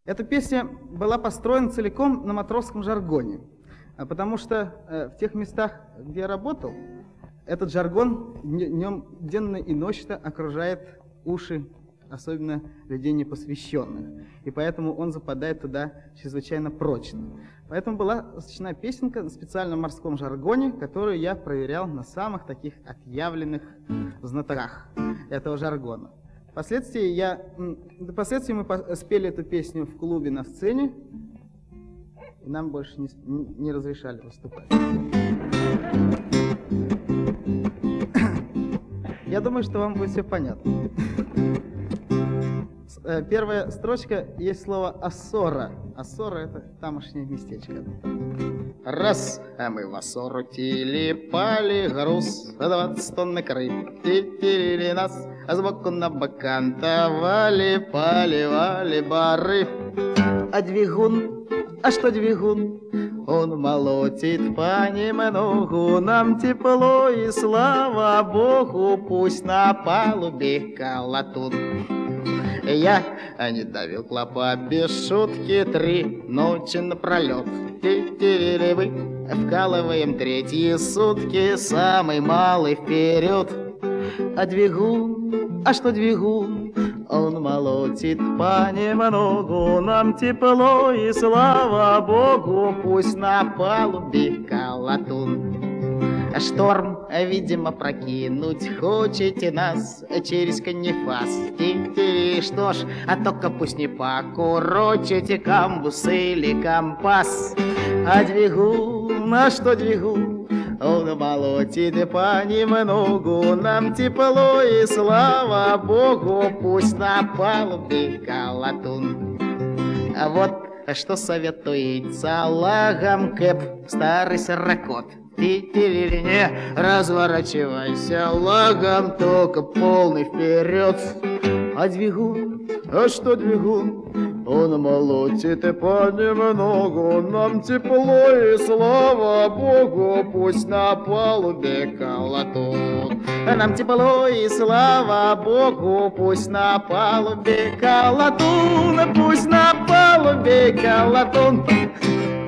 Эта песня была построена целиком на матросском жаргоне, потому что в тех местах, где я работал, этот жаргон днем денно и ночно окружает уши, особенно людей непосвященных, и поэтому он западает туда чрезвычайно прочно. Поэтому была сочинена песенка на специальном морском жаргоне, которую я проверял на самых таких отъявленных знатоках этого жаргона. Впоследствии мы спели эту песню в клубе на сцене, и нам больше не разрешали выступать. Я думаю, что вам будет все понятно. Первая строчка есть слово «Ассора». Ассора — это тамошнее местечко. Раз, а мы в Ассору телепали груз, 20 тонн накрыли нас, а сбоку на бакантовали, поливали бары. А двигун, а что двигун? Он молотит понемногу, нам тепло и слава Богу, пусть на палубе колотун. Я не давил клопа без шутки 3 ночи напролет. Вы вкалываем 3 сутки, самый малый вперед. А двигун, а что двигун? Он молотит понемногу, нам тепло и слава Богу, пусть на палубе колотун. Шторм, видимо, прокинуть хочете нас через Канифас. Что ж, а только пусть не покурочите камбус или компас. А двигун, а что двигун? Он молотит понемногу, нам тепло и слава Богу, пусть на палубе колотун. А вот что советуется лагом Кэп, старый сорокот. Не разворачивайся лагом, только полный вперед. А двигун, а что двигун? Он молотит и понемногу, нам тепло и слава Богу, пусть на палубе колотун. Нам тепло и слава Богу, пусть на палубе колотун, пусть на палубе колотун.